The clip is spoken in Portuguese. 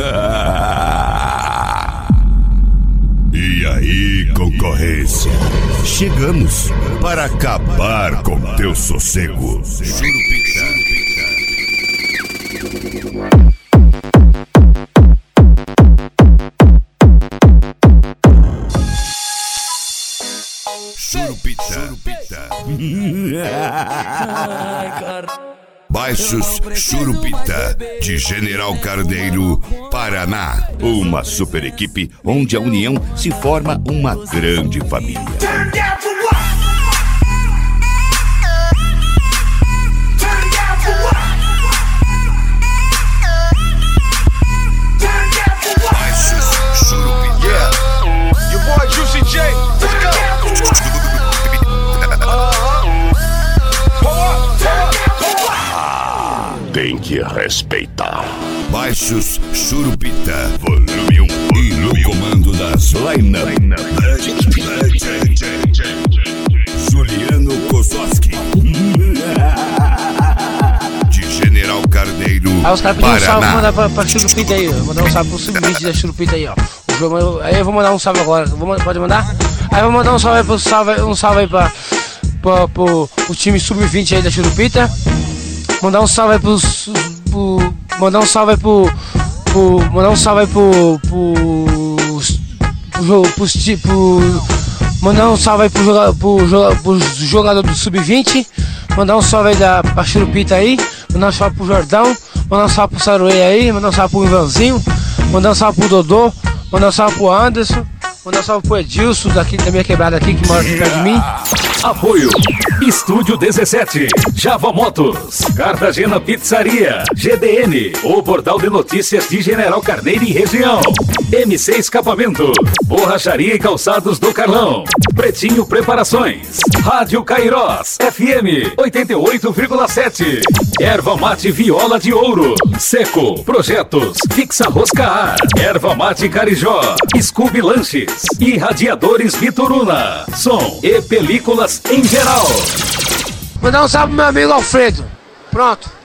E aí, concorrência? Chegamos para acabar com teu sossego. Churupita. Churupita. Baixos Churupita, de General Carneiro, Paraná. Uma super equipe onde a união se forma uma grande família. Baixos Churupita. Yeah. Your boy Juicy J. Let's go. Tem que respeitar. Baixos Churupita, volume 1. E no comando das line-up, Juliano Kozowski. De General Carneiro, aí os caras pediram um salve, Paraná. mandar pra Churupita aí, ó. Mandar um salve pro sub-20 da Churupita aí, ó. Aí eu vou mandar um salve agora. Pode mandar? Aí eu vou mandar um salve aí pro time sub-20 aí da Churupita. Mandar um salve aí mandar um salve aí pro jogador do sub-20. Mandar um salve aí pra Churupita aí. Mandar um salve pro Jordão. Mandar um salve pro Saruê aí. Mandar um salve pro Ivanzinho. Mandar um salve pro Dodô. Mandar um salve pro Anderson. Mandar um salve pro Edilson, daqui da minha quebrada aqui, que mora aqui perto de mim. Apoio Estúdio 17, Java Motos, Cartagena Pizzaria, GDN, o portal de notícias de General Carneiro e região, MC Escapamento, Borracharia e Calçados do Carlão, Pretinho Preparações, Rádio Cairós, FM 88,7, Erva Mate Viola de Ouro, Seco, Projetos, Fixa Rosca Ar, Erva Mate Carijó, Scooby Lanches e Radiadores Vitoruna, som e películas em geral. Mandar um salve pro meu amigo Alfredo. Pronto.